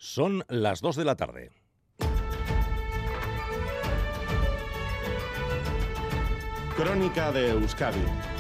Son las 2 de la tarde. Crónica de Euskadi.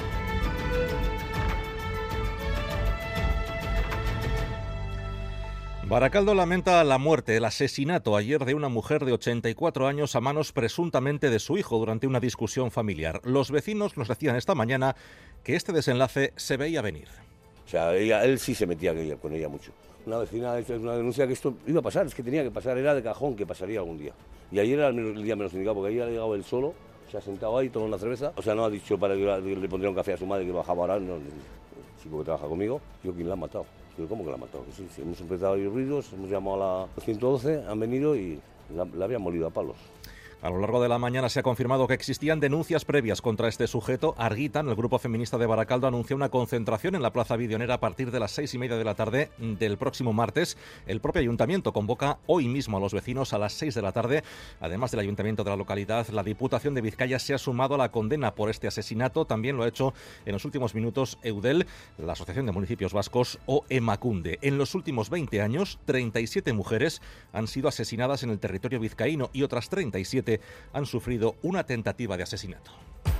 Baracaldo lamenta la muerte, el asesinato ayer de una mujer de 84 años a manos presuntamente de su hijo durante una discusión familiar. Los vecinos nos decían esta mañana que este desenlace se veía venir. O sea, él sí se metía con ella mucho. Una vecina ha hecho una denuncia que esto iba a pasar, es que tenía que pasar, era de cajón que pasaría algún día. Y ayer era el día menos indicado, porque ayer ha llegado él solo, se ha sentado ahí, tomó una cerveza. O sea, no ha dicho para que le pondría un café a su madre que bajaba ahora, no, el chico que trabaja conmigo, yo quién la ha matado. Digo, ¿cómo que la ha matado? Que sí, hemos empezado a oír ruidos, hemos llamado a la 112, han venido y la habían molido a palos. A lo largo de la mañana se ha confirmado que existían denuncias previas contra este sujeto. Argitan, el grupo feminista de Baracaldo, anunció una concentración en la Plaza Bidionera a partir de las 6:30 de la tarde del próximo martes. El propio ayuntamiento convoca hoy mismo a los vecinos a las 6 de la tarde. Además del ayuntamiento de la localidad, la Diputación de Vizcaya se ha sumado a la condena por este asesinato. También lo ha hecho en los últimos minutos Eudel, la Asociación de Municipios Vascos, o Emakunde. En los últimos 20 años, 37 mujeres han sido asesinadas en el territorio vizcaíno y otras 37 han sufrido una tentativa de asesinato.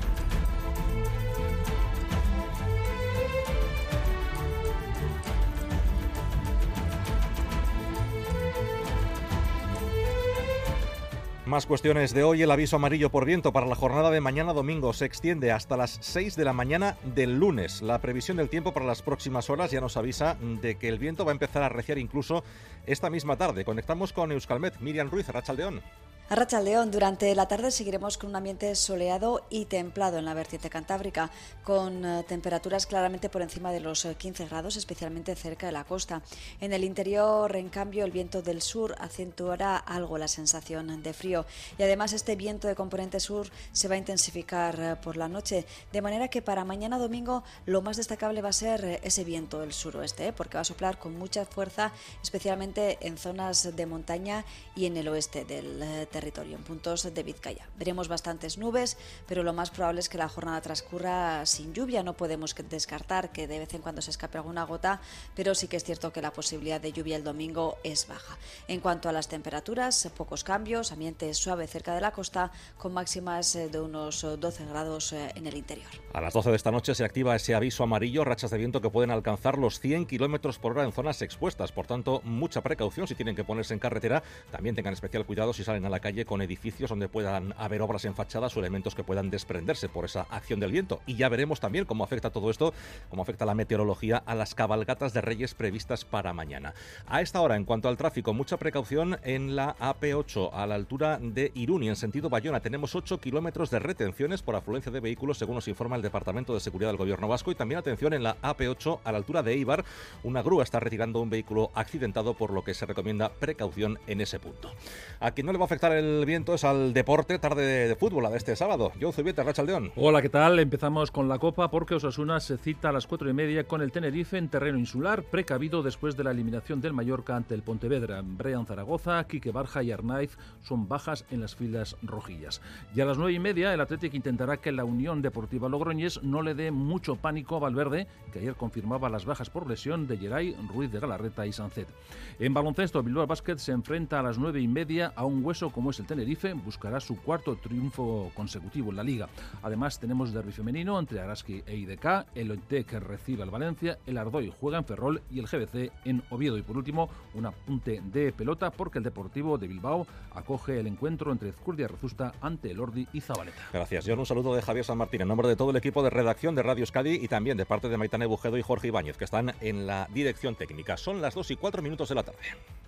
Más cuestiones de hoy. El aviso amarillo por viento para la jornada de mañana domingo se extiende hasta las 6 de la mañana del lunes. La previsión del tiempo para las próximas horas ya nos avisa de que el viento va a empezar a arreciar incluso esta misma tarde. Conectamos con Euskalmet. Miriam Ruiz, Arratsaldeón. Arratsaldeón, durante la tarde seguiremos con un ambiente soleado y templado en la vertiente cantábrica, con temperaturas claramente por encima de los 15 grados, especialmente cerca de la costa. En el interior, en cambio, el viento del sur acentuará algo la sensación de frío y además este viento de componente sur se va a intensificar por la noche, de manera que para mañana domingo lo más destacable va a ser ese viento del suroeste, porque va a soplar con mucha fuerza, especialmente en zonas de montaña y en el oeste del territorio, en puntos de Vizcaya. Veremos bastantes nubes, pero lo más probable es que la jornada transcurra sin lluvia. No podemos descartar que de vez en cuando se escape alguna gota, pero sí que es cierto que la posibilidad de lluvia el domingo es baja. En cuanto a las temperaturas, pocos cambios, ambiente suave cerca de la costa, con máximas de unos 12 grados en el interior. A las 12 de esta noche se activa ese aviso amarillo, rachas de viento que pueden alcanzar los 100 km por hora en zonas expuestas. Por tanto, mucha precaución si tienen que ponerse en carretera. También tengan especial cuidado si salen a la calle con edificios donde puedan haber obras en fachadas o elementos que puedan desprenderse por esa acción del viento. Y ya veremos también cómo afecta todo esto, cómo afecta la meteorología a las cabalgatas de Reyes previstas para mañana. A esta hora, en cuanto al tráfico, mucha precaución en la AP8 a la altura de Irún y en sentido Bayona. Tenemos 8 kilómetros de retenciones por afluencia de vehículos, según nos informa el Departamento de Seguridad del Gobierno Vasco. Y también atención en la AP8 a la altura de Eibar. Una grúa está retirando un vehículo accidentado, por lo que se recomienda precaución en ese punto. A quien no le va a afectar el viento es al deporte, tarde de fútbol, la de este sábado. Jon Zubieta, Arratsaldeón. Hola, ¿qué tal? Empezamos con la Copa porque Osasuna se cita a las 4:30 con el Tenerife en terreno insular, precavido después de la eliminación del Mallorca ante el Pontevedra. Brian Zaragoza, Quique Barja y Arnaiz son bajas en las filas rojillas. Y a las 9:30 el Athletic intentará que la Unión Deportiva Logroñés no le dé mucho pánico a Valverde, que ayer confirmaba las bajas por lesión de Geray, Ruiz de Galarreta y Sancet. En baloncesto, Bilbao Basket se enfrenta a las 9:30 a un hueso como es el Tenerife. Buscará su cuarto triunfo consecutivo en la Liga. Además, tenemos derbi femenino entre Araski e IDK, el Ointec que recibe al Valencia, el Ardoy juega en Ferrol y el GBC en Oviedo. Y por último, un apunte de pelota porque el Deportivo de Bilbao acoge el encuentro entre Ezcurdia Rezusta ante el Ordi y Zabaleta. Gracias, John. Un saludo de Javier San Martín en nombre de todo el equipo de redacción de Radio Euskadi y también de parte de Maitane Bujedo y Jorge Ibáñez, que están en la dirección técnica. Son las 2:04 de la tarde.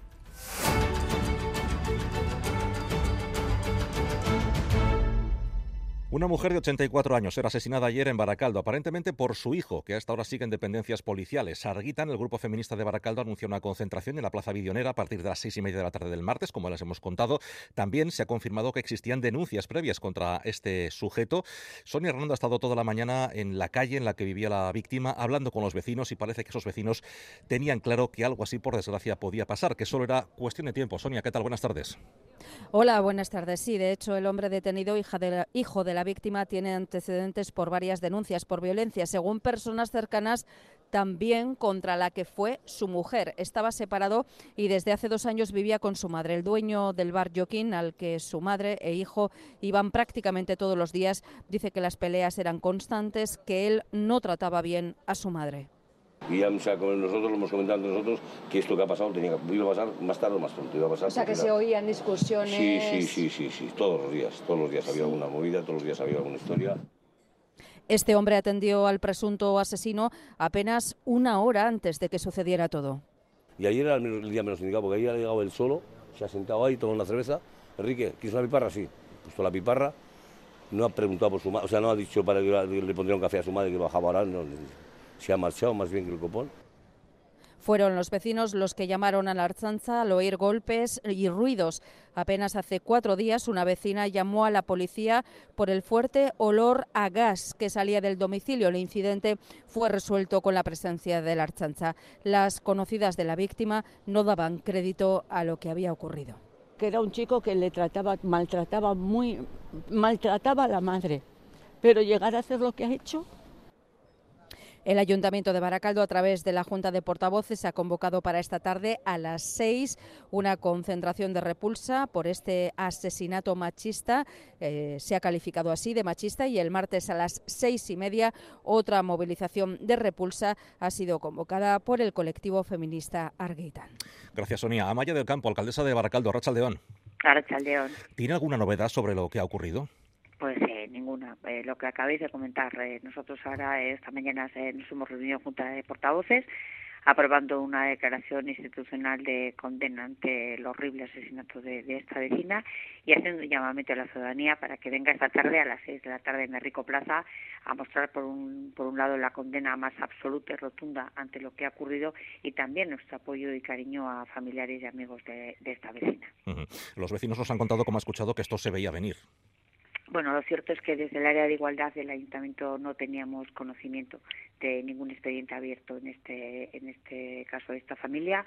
Una mujer de 84 años era asesinada ayer en Baracaldo, aparentemente por su hijo, que a esta hora sigue en dependencias policiales. Argitan, el grupo feminista de Baracaldo, anunció una concentración en la Plaza Bidionera a partir de las 6:30 de la tarde del martes, como les hemos contado. También se ha confirmado que existían denuncias previas contra este sujeto. Sonia Hernando ha estado toda la mañana en la calle en la que vivía la víctima, hablando con los vecinos, y parece que esos vecinos tenían claro que algo así, por desgracia, podía pasar, que solo era cuestión de tiempo. Sonia, ¿qué tal? Buenas tardes. Hola, buenas tardes. Sí, de hecho, el hombre detenido, hijo de la víctima, tiene antecedentes por varias denuncias por violencia, según personas cercanas, también contra la que fue su mujer. Estaba separado y desde hace 2 años vivía con su madre. El dueño del bar Joaquín, al que su madre e hijo iban prácticamente todos los días, dice que las peleas eran constantes, que él no trataba bien a su madre. Y ya, o sea, como nosotros lo hemos comentado entre nosotros, que esto que ha pasado iba a pasar más tarde o más pronto. Iba a pasar, o sea, que se oían discusiones. Sí, todos los días había alguna movida, todos los días había alguna historia. Este hombre atendió al presunto asesino apenas 1 hora antes de que sucediera todo. Y ayer era el día menos indicado, porque ayer ha llegado él solo, se ha sentado ahí, tomó una cerveza. Enrique, ¿quieres una piparra? Sí. Puesto la piparra, no ha preguntado por su madre, o sea, no ha dicho para que le pondría un café a su madre que bajaba ahora, no. Se ha marchado más bien que el copón. Fueron los vecinos los que llamaron a la Ertzaintza al oír golpes y ruidos. Apenas hace 4 días una vecina llamó a la policía por el fuerte olor a gas que salía del domicilio. El incidente fue resuelto con la presencia de la Ertzaintza. Las conocidas de la víctima no daban crédito a lo que había ocurrido. Que era un chico que maltrataba a la madre, pero llegar a hacer lo que ha hecho. El Ayuntamiento de Baracaldo, a través de la Junta de Portavoces, ha convocado para esta tarde a las 6 una concentración de repulsa por este asesinato machista. Se ha calificado así de machista, y el martes a las 6:30 otra movilización de repulsa ha sido convocada por el colectivo feminista Argeitan. Gracias, Sonia. Amaya del Campo, alcaldesa de Baracaldo, Arratsaldeon. Arratsaldeon. ¿Tiene alguna novedad sobre lo que ha ocurrido? Pues ninguna. Lo que acabáis de comentar, nosotros ahora esta mañana nos hemos reunido en Junta de Portavoces aprobando una declaración institucional de condena ante el horrible asesinato de esta vecina y haciendo un llamamiento a la ciudadanía para que venga esta tarde a las 6 de la tarde en Enrico Plaza a mostrar por un lado la condena más absoluta y rotunda ante lo que ha ocurrido y también nuestro apoyo y cariño a familiares y amigos de esta vecina. Los vecinos nos han contado, como ha escuchado, que esto se veía venir. Bueno, lo cierto es que desde el área de igualdad del Ayuntamiento no teníamos conocimiento de ningún expediente abierto en este caso de esta familia.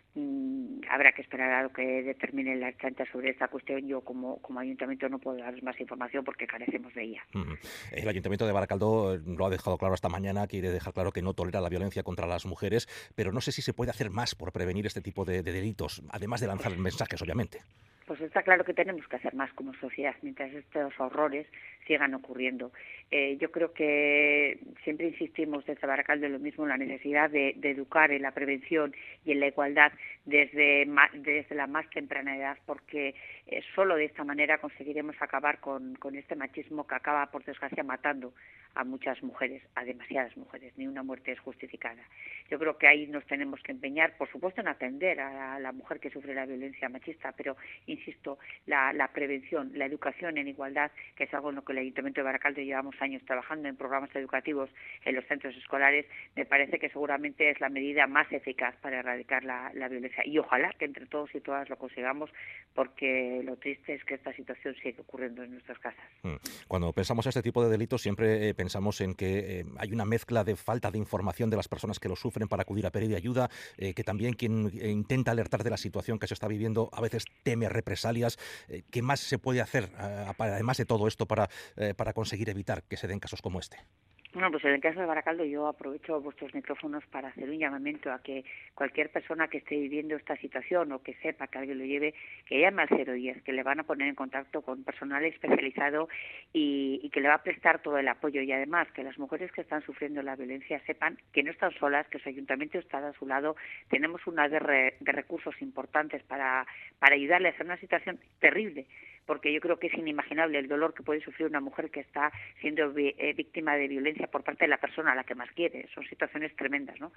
Habrá que esperar a lo que determine la Ertzaintza sobre esta cuestión. Yo como Ayuntamiento no puedo daros más información porque carecemos de ella. El Ayuntamiento de Baracaldo lo ha dejado claro esta mañana, quiere dejar claro que no tolera la violencia contra las mujeres, pero no sé si se puede hacer más por prevenir este tipo de delitos, además de lanzar mensajes, obviamente. Pues está claro que tenemos que hacer más como sociedad mientras estos horrores sigan ocurriendo. Yo creo que siempre insistimos desde Baracaldo en lo mismo, en la necesidad de educar en la prevención y en la igualdad desde la más temprana edad, porque solo de esta manera conseguiremos acabar con este machismo que acaba, por desgracia, matando a muchas mujeres, a demasiadas mujeres. Ni una muerte es justificada. Yo creo que ahí nos tenemos que empeñar, por supuesto, en atender a la mujer que sufre la violencia machista, pero insisto, la prevención, la educación en igualdad, que es algo en lo que el Ayuntamiento de Baracaldo llevamos años trabajando en programas educativos en los centros escolares, me parece que seguramente es la medida más eficaz para erradicar la violencia. Y ojalá que entre todos y todas lo consigamos, porque lo triste es que esta situación sigue ocurriendo en nuestras casas. Cuando pensamos en este tipo de delitos siempre pensamos en que hay una mezcla de falta de información de las personas que lo sufren para acudir a pedir ayuda, que también quien intenta alertar de la situación que se está viviendo a veces teme represalias. ¿Qué más se puede hacer, además de todo esto, para conseguir evitar que se den casos como este? Bueno, pues en el caso de Baracaldo yo aprovecho vuestros micrófonos para hacer un llamamiento a que cualquier persona que esté viviendo esta situación o que sepa que alguien lo lleve, que llame al 010, que le van a poner en contacto con personal especializado y que le va a prestar todo el apoyo. Y además que las mujeres que están sufriendo la violencia sepan que no están solas, que su ayuntamiento está a su lado. Tenemos una de recursos importantes para ayudarles a una situación terrible, porque yo creo que es inimaginable el dolor que puede sufrir una mujer que está siendo víctima de violencia por parte de la persona a la que más quiere. Son situaciones tremendas, ¿no?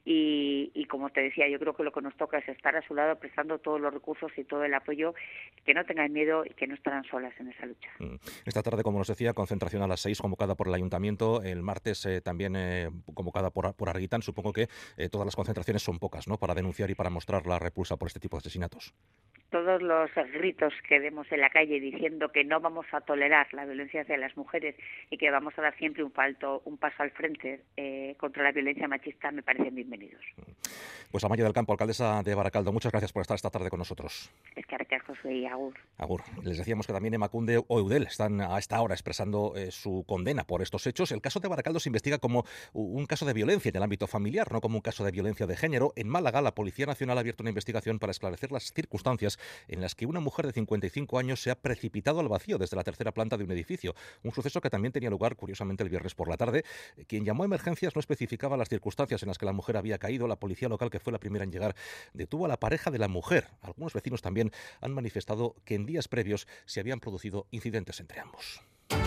Y como te decía, yo creo que lo que nos toca es estar a su lado prestando todos los recursos y todo el apoyo, que no tengan miedo y que no estarán solas en esa lucha. Esta tarde, como nos decía, concentración a las 6 convocada por el Ayuntamiento, el martes también convocada por Argeitan. Supongo que todas las concentraciones son pocas, ¿no?, para denunciar y para mostrar la repulsa por este tipo de asesinatos. todos los gritos que demos en la calle diciendo que no vamos a tolerar la violencia hacia las mujeres y que vamos a dar siempre un paso al frente contra la violencia machista, me parecen bienvenidos. Pues Amaia del Campo, alcaldesa de Baracaldo, muchas gracias por estar esta tarde con nosotros. Es que José y agur. Agur. Les decíamos que también Emakunde o Eudel están a esta hora expresando su condena por estos hechos. El caso de Baracaldo se investiga como un caso de violencia en el ámbito familiar, no como un caso de violencia de género. En Málaga, la Policía Nacional ha abierto una investigación para esclarecer las circunstancias en las que una mujer de 55 años se ha precipitado al vacío desde la tercera planta de un edificio. Un suceso que también tenía lugar, curiosamente, el viernes por la tarde. Quien llamó a emergencias no especificaba las circunstancias en las que la mujer había caído. La policía local, que fue la primera en llegar, detuvo a la pareja de la mujer. Algunos vecinos también han manifestado que en días previos se habían producido incidentes entre ambos.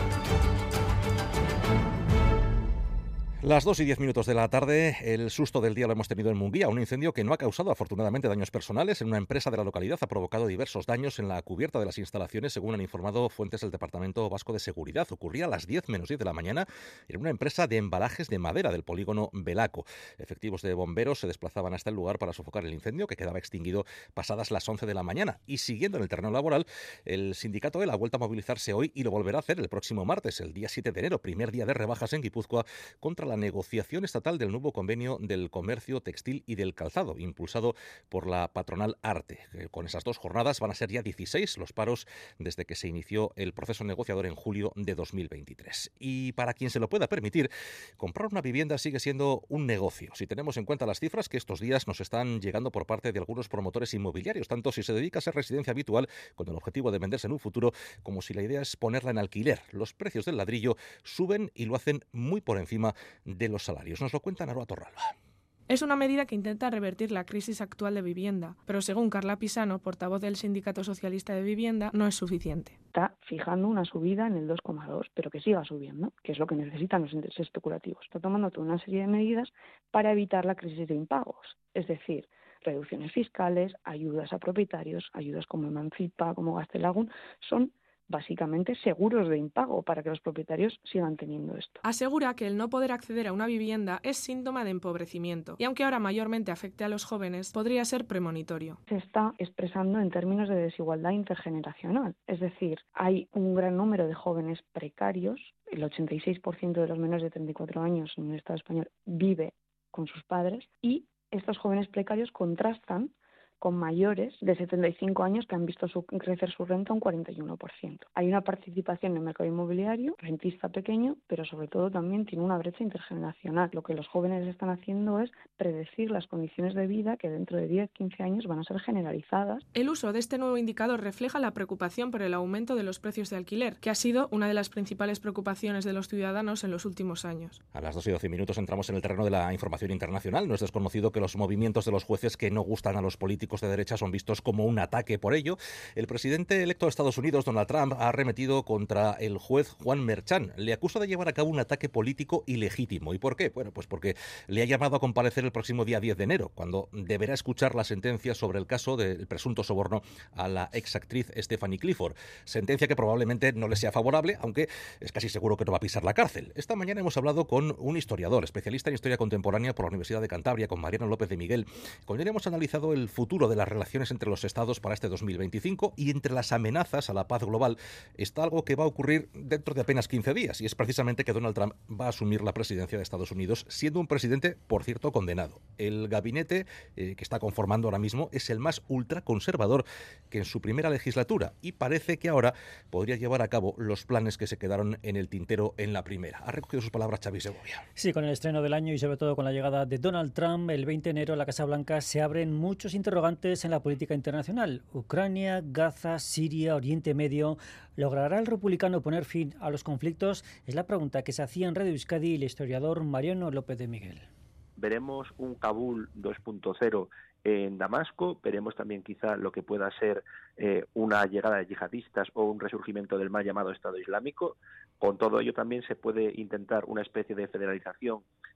Las 2:10 de la tarde, el susto del día lo hemos tenido en Munguía. Un incendio que no ha causado afortunadamente daños personales en una empresa de la localidad ha provocado diversos daños en la cubierta de las instalaciones, según han informado fuentes del Departamento Vasco de Seguridad. Ocurría a las 10 menos 10 de la mañana en una empresa de embalajes de madera del polígono Belaco. Efectivos de bomberos se desplazaban hasta el lugar para sofocar el incendio, que quedaba extinguido pasadas las 11 de la mañana. Y siguiendo en el terreno laboral, el sindicato ELA ha vuelto a movilizarse hoy y lo volverá a hacer el próximo martes, el día 7 de enero, primer día de rebajas en Guipúzcoa, contra la negociación estatal del nuevo convenio del comercio textil y del calzado, impulsado por la patronal Arte. Con esas dos jornadas van a ser ya 16 los paros desde que se inició el proceso negociador en julio de 2023. Y para quien se lo pueda permitir, comprar una vivienda sigue siendo un negocio, si tenemos en cuenta las cifras que estos días nos están llegando por parte de algunos promotores inmobiliarios, tanto si se dedica a ser residencia habitual con el objetivo de venderse en un futuro, como si la idea es ponerla en alquiler. Los precios del ladrillo suben y lo hacen muy por encima de los salarios. Nos lo cuenta Aroa Torralba. Es una medida que intenta revertir la crisis actual de vivienda, pero según Carla Pisano, portavoz del Sindicato Socialista de Vivienda, no es suficiente. Está fijando una subida en el 2,2, pero que siga subiendo, que es lo que necesitan los intereses especulativos. Está tomando toda una serie de medidas para evitar la crisis de impagos, es decir, reducciones fiscales, ayudas a propietarios, ayudas como Emancipa, como Gaztelagun, son básicamente seguros de impago para que los propietarios sigan teniendo esto. Asegura que el no poder acceder a una vivienda es síntoma de empobrecimiento y aunque ahora mayormente afecte a los jóvenes, podría ser premonitorio. Se está expresando en términos de desigualdad intergeneracional, es decir, hay un gran número de jóvenes precarios, el 86% de los menores de 34 años en el Estado español vive con sus padres y estos jóvenes precarios contrastan con mayores de 75 años que han visto crecer su renta un 41%. Hay una participación en el mercado inmobiliario, rentista pequeño, pero sobre todo también tiene una brecha intergeneracional. Lo que los jóvenes están haciendo es predecir las condiciones de vida que dentro de 10-15 años van a ser generalizadas. El uso de este nuevo indicador refleja la preocupación por el aumento de los precios de alquiler, que ha sido una de las principales preocupaciones de los ciudadanos en los últimos años. A las 2:12 entramos en el terreno de la información internacional. No es desconocido que los movimientos de los jueces que no gustan a los políticos de derecha son vistos como un ataque. Por ello, el presidente electo de Estados Unidos, Donald Trump, ha arremetido contra el juez Juan Merchan. Le acusa de llevar a cabo un ataque político ilegítimo. ¿Y por qué? Bueno, pues porque le ha llamado a comparecer el próximo día 10 de enero, cuando deberá escuchar la sentencia sobre el caso del presunto soborno a la exactriz Stephanie Clifford. Sentencia que probablemente no le sea favorable, aunque es casi seguro que no va a pisar la cárcel. Esta mañana hemos hablado con un historiador, especialista en historia contemporánea por la Universidad de Cantabria, con Mariano López de Miguel. Con él hemos analizado el futuro de las relaciones entre los estados para este 2025 y entre las amenazas a la paz global está algo que va a ocurrir dentro de apenas 15 días y es precisamente que Donald Trump va a asumir la presidencia de Estados Unidos, siendo un presidente, por cierto, condenado. El gabinete que está conformando ahora mismo es el más ultraconservador que en su primera legislatura y parece que ahora podría llevar a cabo los planes que se quedaron en el tintero en la primera. Ha recogido sus palabras Xavi Segovia. Sí, con el estreno del año y sobre todo con la llegada de Donald Trump, el 20 de enero en la Casa Blanca se abren muchos interrogantes en la política internacional. Ucrania, Gaza, Siria, Oriente Medio. ¿Logrará el republicano poner fin a los conflictos? Es la pregunta que se hacía en Radio Euskadi el historiador Mariano López de Miguel. Veremos un Kabul 2.0 en Damasco, veremos también quizá lo que pueda ser una llegada de yihadistas o un resurgimiento del mal llamado Estado Islámico. Con todo ello también se puede intentar una especie de federalización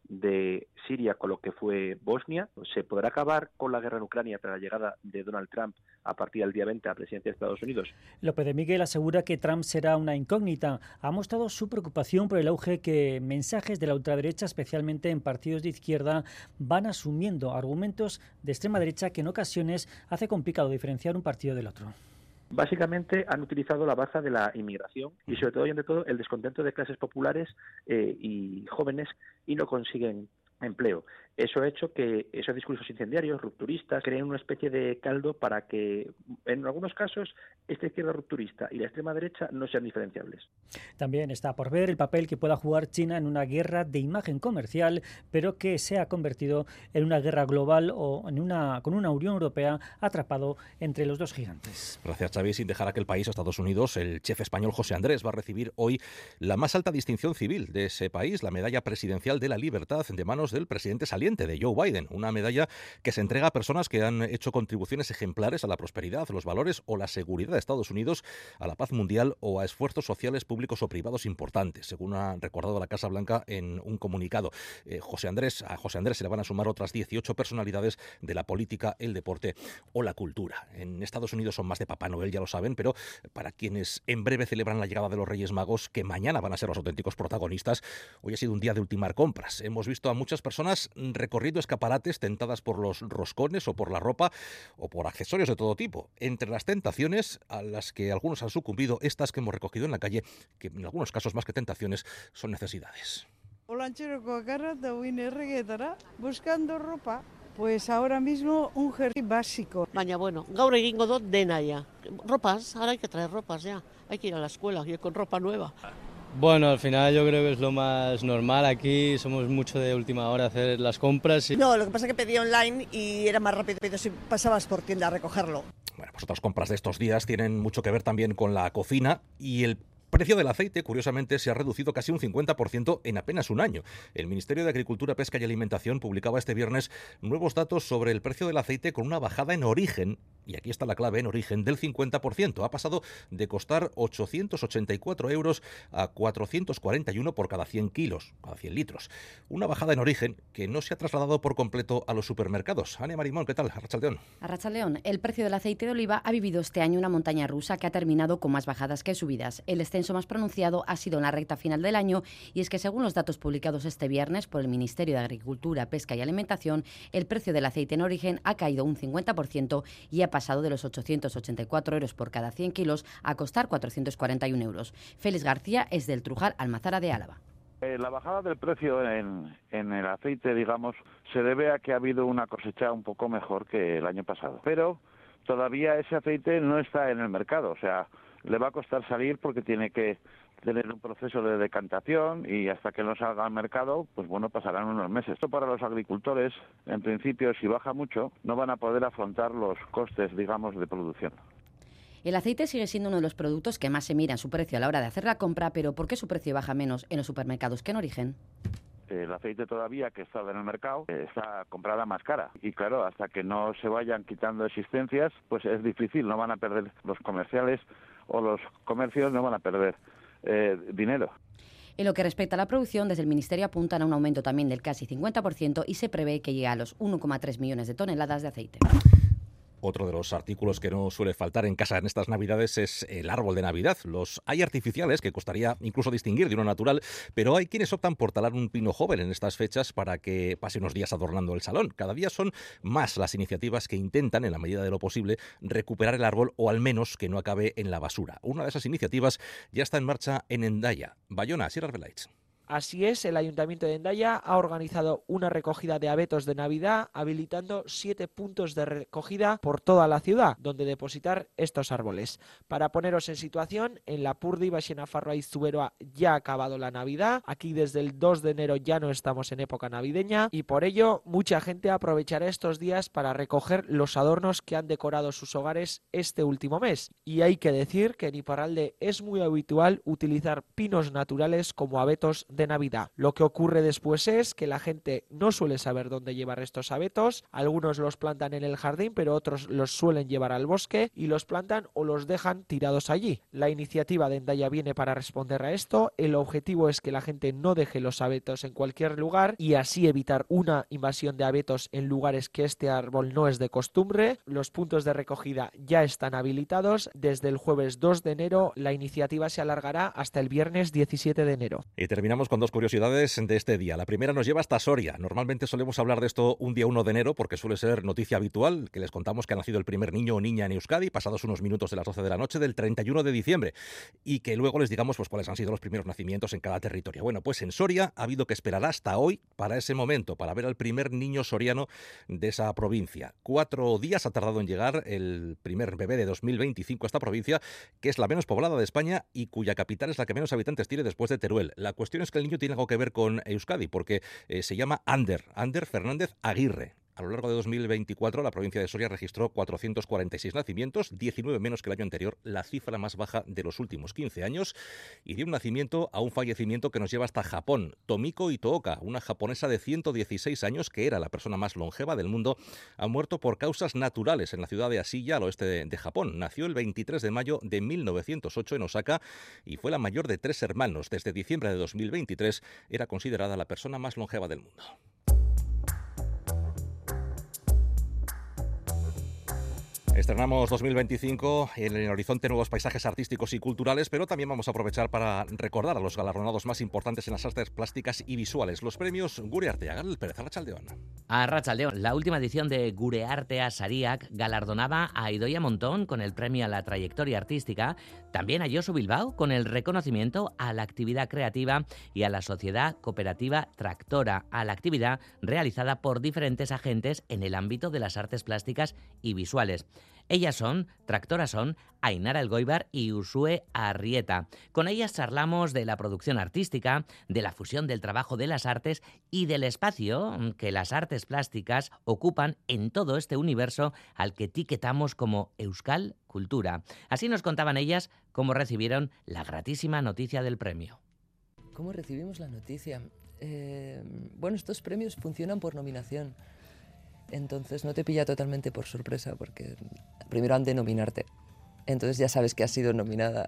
de Siria con lo que fue Bosnia. ¿Se podrá acabar con la guerra en Ucrania tras la llegada de Donald Trump a partir del día 20 a la presidencia de Estados Unidos? López de Miguel asegura que Trump será una incógnita. Ha mostrado su preocupación por el auge que mensajes de la ultraderecha, especialmente en partidos de izquierda, van asumiendo argumentos de extrema derecha que en ocasiones hace complicado diferenciar un partido del otro. Básicamente han utilizado la baza de la inmigración y sobre todo y ante todo el descontento de clases populares y jóvenes y no consiguen empleo. Eso ha hecho que esos discursos incendiarios, rupturistas, creen una especie de caldo para que, en algunos casos, esta izquierda rupturista y la extrema derecha no sean diferenciables. También está por ver el papel que pueda jugar China en una guerra de imagen comercial, pero que se ha convertido en una guerra global o con una Unión Europea atrapado entre los dos gigantes. Gracias, Xavi. Sin dejar aquel país, Estados Unidos, el chef español José Andrés va a recibir hoy la más alta distinción civil de ese país, la Medalla Presidencial de la Libertad, de manos del presidente saliente, de Joe Biden. Una medalla que se entrega a personas que han hecho contribuciones ejemplares a la prosperidad, los valores o la seguridad de Estados Unidos, a la paz mundial o a esfuerzos sociales públicos o privados importantes, según ha recordado la Casa Blanca en un comunicado. A José Andrés se le van a sumar otras 18 personalidades de la política, el deporte o la cultura. En Estados Unidos son más de Papá Noel, ya lo saben, pero para quienes en breve celebran la llegada de los Reyes Magos, que mañana van a ser los auténticos protagonistas, hoy ha sido un día de ultimar compras. Hemos visto a muchas personas recorriendo escaparates tentadas por los roscones o por la ropa o por accesorios de todo tipo. Entre las tentaciones a las que algunos han sucumbido, estas que hemos recogido en la calle, que en algunos casos más que tentaciones son necesidades. Buscando ropa, pues ahora mismo un jersey básico. Baina bueno, gaur egingo dut dena ya. Ropas, ahora hay que traer ropas ya. Hay que ir a la escuela y con ropa nueva. Bueno, al final yo creo que es lo más normal. Aquí somos mucho de última hora hacer las compras. No, lo que pasa es que pedí online y era más rápido si pasabas por tienda a recogerlo. Bueno, pues otras compras de estos días tienen mucho que ver también con la cocina y el precio del aceite, curiosamente, se ha reducido casi un 50% en apenas un año. El Ministerio de Agricultura, Pesca y Alimentación publicaba este viernes nuevos datos sobre el precio del aceite con una bajada en origen, y aquí está la clave, en origen, del 50%. Ha pasado de costar 884 euros a 441 por cada 100 kilos, cada 100 litros. Una bajada en origen que no se ha trasladado por completo a los supermercados. Ania Marimón, ¿qué tal? Arratsaldeón. Arratsaldeón. El precio del aceite de oliva ha vivido este año una montaña rusa que ha terminado con más bajadas que subidas. El descenso más pronunciado ha sido en la recta final del año, y es que según los datos publicados este viernes por el Ministerio de Agricultura, Pesca y Alimentación, el precio del aceite en origen ha caído un 50% y ha pasado de los 884 euros por cada 100 kilos a costar 441 euros. Félix García es del Trujal Almazara de Álava. La bajada del precio en el aceite, digamos, se debe a que ha habido una cosecha un poco mejor que el año pasado, pero todavía ese aceite no está en el mercado, o sea, le va a costar salir porque tiene que tener un proceso de decantación y hasta que no salga al mercado, pues bueno, pasarán unos meses. Esto para los agricultores, en principio, si baja mucho, no van a poder afrontar los costes, digamos, de producción. El aceite sigue siendo uno de los productos que más se mira en su precio a la hora de hacer la compra, pero ¿por qué su precio baja menos en los supermercados que en origen? El aceite todavía que está en el mercado está comprada más cara y claro, hasta que no se vayan quitando existencias, pues es difícil, no van a perder los comerciales o los comercios no van a perder dinero. En lo que respecta a la producción, desde el Ministerio apuntan a un aumento también del casi 50% y se prevé que llegue a los 1,3 millones de toneladas de aceite. Otro de los artículos que no suele faltar en casa en estas Navidades es el árbol de Navidad. Los hay artificiales, que costaría incluso distinguir de uno natural, pero hay quienes optan por talar un pino joven en estas fechas para que pase unos días adornando el salón. Cada día son más las iniciativas que intentan, en la medida de lo posible, recuperar el árbol o al menos que no acabe en la basura. Una de esas iniciativas ya está en marcha en Hendaya. Bayona, Sierra Arbelaitz. Así es, el Ayuntamiento de Hendaya ha organizado una recogida de abetos de Navidad, habilitando 7 puntos de recogida por toda la ciudad, donde depositar estos árboles. Para poneros en situación, en Lapurdi, Baxenafarroa y Zuberoa ya ha acabado la Navidad. Aquí desde el 2 de enero ya no estamos en época navideña y por ello mucha gente aprovechará estos días para recoger los adornos que han decorado sus hogares este último mes. Y hay que decir que en Iparralde es muy habitual utilizar pinos naturales como abetos de Navidad. Lo que ocurre después es que la gente no suele saber dónde llevar estos abetos, algunos los plantan en el jardín, pero otros los suelen llevar al bosque y los plantan o los dejan tirados allí. La iniciativa de Hendaya viene para responder a esto. El objetivo es que la gente no deje los abetos en cualquier lugar y así evitar una invasión de abetos en lugares que este árbol no es de costumbre. Los puntos de recogida ya están habilitados. Desde el jueves 2 de enero la iniciativa se alargará hasta el viernes 17 de enero. Y terminamos con dos curiosidades de este día. La primera nos lleva hasta Soria. Normalmente solemos hablar de esto un día 1 de enero porque suele ser noticia habitual, que les contamos que ha nacido el primer niño o niña en Euskadi pasados unos minutos de las 12 de la noche del 31 de diciembre y que luego les digamos pues cuáles han sido los primeros nacimientos en cada territorio. Bueno, pues en Soria ha habido que esperar hasta hoy para ese momento, para ver al primer niño soriano de esa provincia. 4 días ha tardado en llegar el primer bebé de 2025 a esta provincia, que es la menos poblada de España y cuya capital es la que menos habitantes tiene después de Teruel. La cuestión es que el niño tiene algo que ver con Euskadi, porque se llama Ander Fernández Aguirre. A lo largo de 2024, la provincia de Soria registró 446 nacimientos, 19 menos que el año anterior, la cifra más baja de los últimos 15 años, y dio un nacimiento a un fallecimiento que nos lleva hasta Japón. Tomiko Itooka, una japonesa de 116 años, que era la persona más longeva del mundo, ha muerto por causas naturales en la ciudad de Asiya, al oeste de Japón. Nació el 23 de mayo de 1908 en Osaka y fue la mayor de 3 hermanos. Desde diciembre de 2023 era considerada la persona más longeva del mundo. Estrenamos 2025 en el horizonte nuevos paisajes artísticos y culturales, pero también vamos a aprovechar para recordar a los galardonados más importantes en las artes plásticas y visuales, los premios Gure Artea. Gal Pérez, Arratsaldeon. Arratsaldeon. La última edición de Gure Artea Sariak galardonaba a Idoia Montón con el premio a la trayectoria artística, también a Josu Bilbao con el reconocimiento a la actividad creativa y a la sociedad cooperativa Tractora, a la actividad realizada por diferentes agentes en el ámbito de las artes plásticas y visuales. Tractora son Ainara Elgoibar y Usue Arrieta. Con ellas charlamos de la producción artística, de la fusión del trabajo de las artes y del espacio que las artes plásticas ocupan en todo este universo al que etiquetamos como Euskal Kultura. Así nos contaban ellas cómo recibieron la gratísima noticia del premio. ¿Cómo recibimos la noticia? Bueno, estos premios funcionan por nominación. Entonces no te pilla totalmente por sorpresa porque primero han de nominarte. Entonces ya sabes que has sido nominada.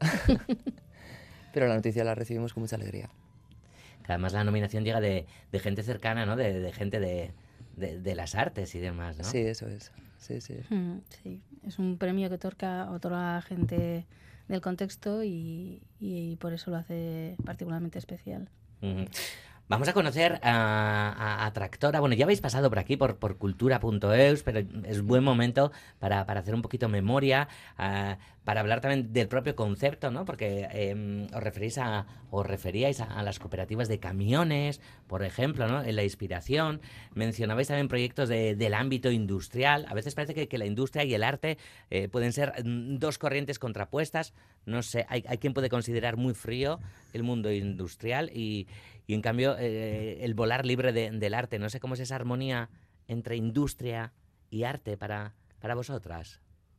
Pero la noticia la recibimos con mucha alegría. Además la nominación llega de gente cercana, ¿no? De gente de las artes y demás, ¿no? Sí, eso es. Sí, sí. Sí, es un premio que otorga a gente del contexto y por eso lo hace particularmente especial. Uh-huh. Vamos a conocer a Tractora. Bueno, ya habéis pasado por aquí, por cultura.eus, pero es buen momento para hacer un poquito memoria, para hablar también del propio concepto, ¿no? Porque os referíais a las cooperativas de camiones, por ejemplo, ¿no? En la inspiración. Mencionabais también proyectos del ámbito industrial. A veces parece que la industria y el arte pueden ser dos corrientes contrapuestas. No sé, hay quien puede considerar muy frío el mundo industrial y en cambio el volar libre del arte. No sé cómo es esa armonía entre industria y arte para vosotras.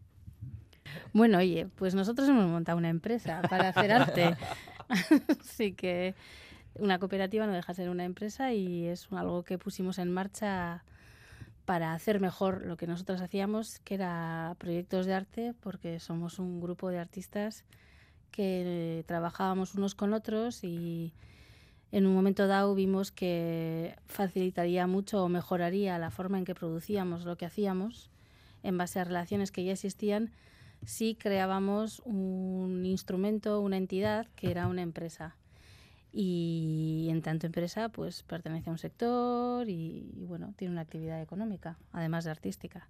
Bueno, oye, pues nosotros hemos montado una empresa para hacer arte. Así que una cooperativa no deja de ser una empresa y es algo que pusimos en marcha para hacer mejor lo que nosotros hacíamos, que era proyectos de arte, porque somos un grupo de artistas que trabajábamos unos con otros y en un momento dado vimos que facilitaría mucho o mejoraría la forma en que producíamos lo que hacíamos en base a relaciones que ya existían si creábamos un instrumento, una entidad que era una empresa. Y en tanto empresa pues pertenece a un sector y bueno, tiene una actividad económica, además de artística.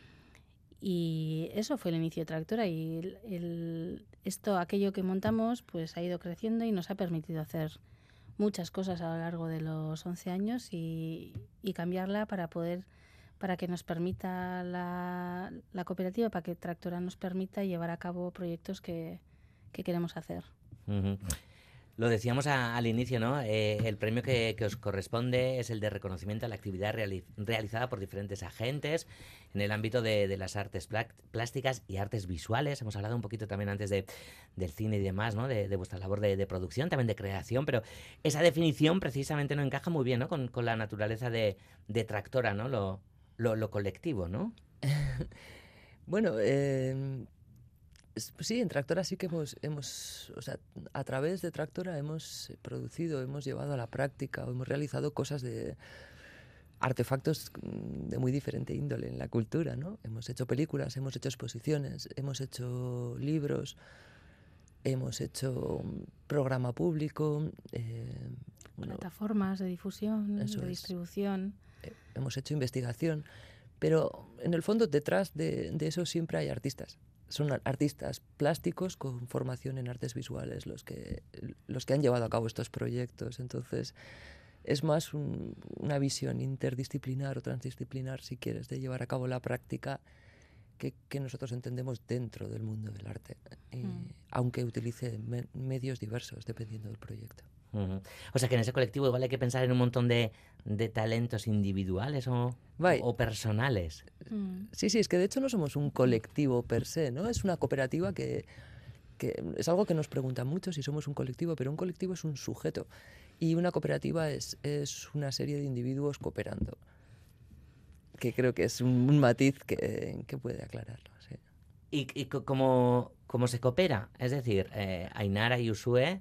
Y eso fue el inicio de Tractora y aquello que montamos pues ha ido creciendo y nos ha permitido hacer muchas cosas a lo largo de los 11 años y cambiarla para que nos permita la cooperativa, para que Tractora nos permita llevar a cabo proyectos que queremos hacer. Uh-huh. Lo decíamos al inicio, ¿no? El premio que os corresponde es el de reconocimiento a la actividad realizada por diferentes agentes en el ámbito de las artes plásticas y artes visuales. Hemos hablado un poquito también antes del cine y demás, ¿no? De vuestra labor de producción, también de creación, pero esa definición precisamente no encaja muy bien, ¿no? Con la naturaleza de Tractora, ¿no? Lo colectivo, ¿no? Bueno, sí, en Tractora sí que hemos, o sea, a través de Tractora hemos producido, hemos llevado a la práctica, o hemos realizado cosas de artefactos de muy diferente índole en la cultura, ¿no? Hemos hecho películas, hemos hecho exposiciones, hemos hecho libros, hemos hecho programa público, plataformas de difusión, de distribución. Hemos hecho investigación, pero en el fondo detrás de eso siempre hay artistas. Son artistas plásticos con formación en artes visuales los que han llevado a cabo estos proyectos. Entonces, es más una visión interdisciplinar o transdisciplinar, si quieres, de llevar a cabo la práctica que nosotros entendemos dentro del mundo del arte, aunque utilice medios diversos dependiendo del proyecto. Uh-huh. O sea que en ese colectivo igual hay que pensar en un montón de talentos individuales o personales. Sí, es que de hecho no somos un colectivo per se, ¿no? Es una cooperativa que es algo que nos preguntan mucho si somos un colectivo, pero un colectivo es un sujeto y una cooperativa es una serie de individuos cooperando, que creo que es un matiz que puede aclararlo. Sí. ¿Y cómo se coopera? Es decir, Ainara y Uxue,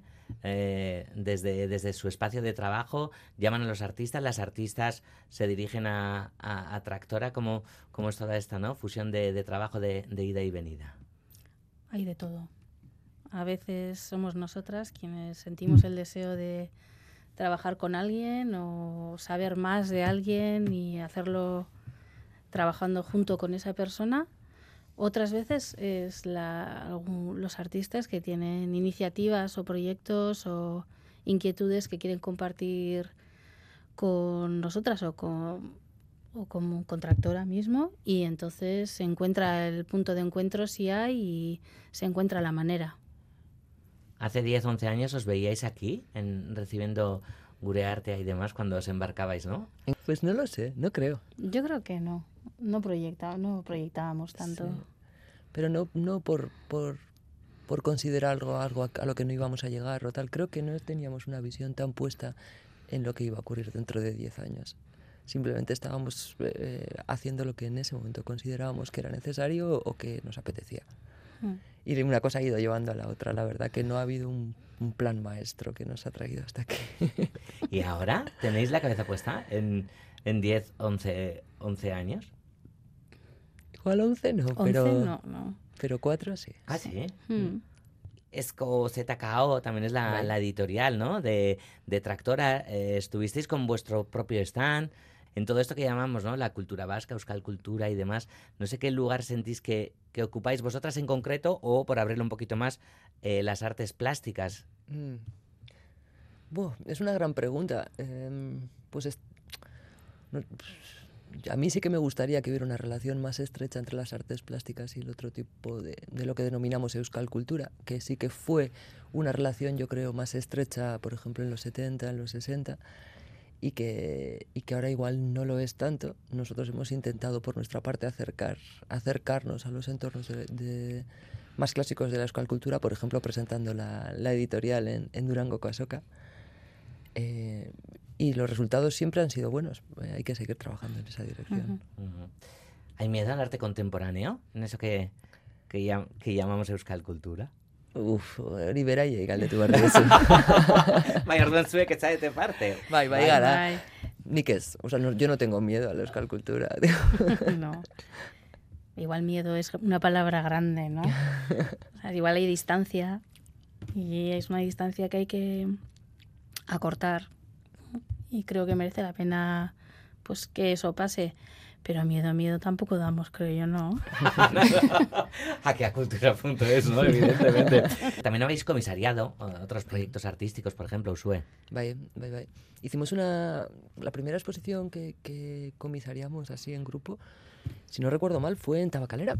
desde su espacio de trabajo llaman a los artistas, las artistas se dirigen a Tractora. ¿Cómo es toda esta, ¿no? Fusión de trabajo de ida y venida? Hay de todo. A veces somos nosotras quienes sentimos el deseo de trabajar con alguien o saber más de alguien y hacerlo trabajando junto con esa persona. Otras veces es los artistas que tienen iniciativas o proyectos o inquietudes que quieren compartir con nosotras o con Tractora mismo, y entonces se encuentra el punto de encuentro si hay y se encuentra la manera. Hace 10, 11 años os veíais aquí recibiendo Gureartea y demás cuando os embarcabais, ¿no? Pues no lo sé, no creo. Yo creo que no proyectábamos tanto. Sí. Pero no por considerar algo a lo que no íbamos a llegar o tal. Creo que no teníamos una visión tan puesta en lo que iba a ocurrir dentro de 10 años. Simplemente estábamos haciendo lo que en ese momento considerábamos que era necesario o que nos apetecía. Y una cosa ha ido llevando a la otra. La verdad que no ha habido un plan maestro que nos ha traído hasta aquí. ¿Y ahora tenéis la cabeza puesta en 10, 11 años? Igual 11 no, 11 no. Pero 4 sí. ¿Ah, sí? Esco ZKO también es la editorial, ¿no? De Tractora. Estuvisteis con vuestro propio stand en todo esto que llamamos, ¿no? La cultura vasca, Euskal Cultura y demás. No sé qué lugar sentís que ocupáis vosotras en concreto, o, por abrirlo un poquito más, las artes plásticas. Es una gran pregunta. A mí sí que me gustaría que hubiera una relación más estrecha entre las artes plásticas y el otro tipo de lo que denominamos Euskal Cultura, que sí que fue una relación, yo creo, más estrecha, por ejemplo, en los 70, en los 60, y que ahora igual no lo es tanto. Nosotros hemos intentado, por nuestra parte, acercarnos a los entornos más clásicos de la Euskal Cultura, por ejemplo, presentando la editorial en Durango Coasoka. Y los resultados siempre han sido buenos. Hay que seguir trabajando en esa dirección. ¿Hay miedo al arte contemporáneo? En eso que llamamos Euskal Cultura. Hori beraie galdetu behar duzu. Bai, orduan zuek ez zaete parte. Bai, gara. Nik ez. O sea, yo no tengo miedo a la Euskal Cultura. No. Igual miedo es una palabra grande, ¿no? O sea, igual hay distancia, y es una distancia que hay que acortar, y creo que merece la pena pues que eso pase. Pero miedo tampoco damos, creo yo, ¿no? Aquí a cultura.es, ¿no? Evidentemente. También habéis comisariado otros proyectos artísticos, por ejemplo, Uxue. Bai. Hicimos la primera exposición que comisariamos así en grupo, si no recuerdo mal, fue en Tabacalera.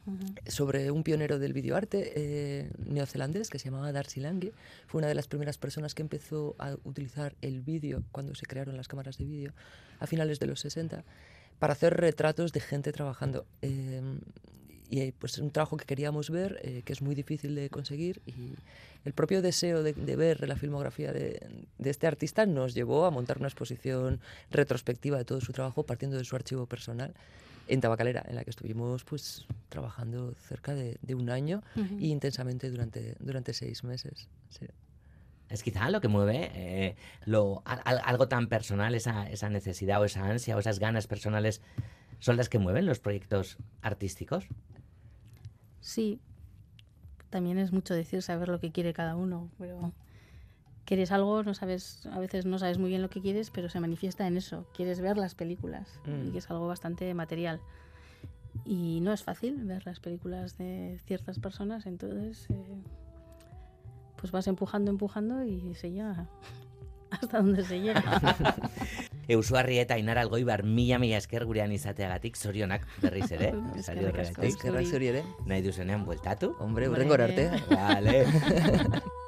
sobre un pionero del videoarte neozelandés que se llamaba Darcy Lange. Fue una de las primeras personas que empezó a utilizar el vídeo cuando se crearon las cámaras de vídeo a finales de los 60 para hacer retratos de gente trabajando. Y pues un trabajo que queríamos ver, que es muy difícil de conseguir, y el propio deseo de ver la filmografía de este artista nos llevó a montar una exposición retrospectiva de todo su trabajo partiendo de su archivo personal en Tabacalera, en la que estuvimos pues trabajando cerca de un año y intensamente durante 6 meses. Sí. Es quizá lo que mueve algo tan personal, esa necesidad o esa ansia o esas ganas personales, son las que mueven los proyectos artísticos. Sí, también es mucho decir saber lo que quiere cada uno, pero quieres algo, a veces no sabes muy bien lo que quieres, pero se manifiesta en eso, quieres ver las películas, y que es algo bastante material. Y no es fácil ver las películas de ciertas personas, entonces pues vas empujando y se llega hasta donde se llega. Eusuarri eta Ainara Algoibar, mila esker gurean izateagatik, zorionak berriz ere. Eskerrak zuri ere. Nahi duzenean bueltatu. Hombre, hurrengora arte. Vale.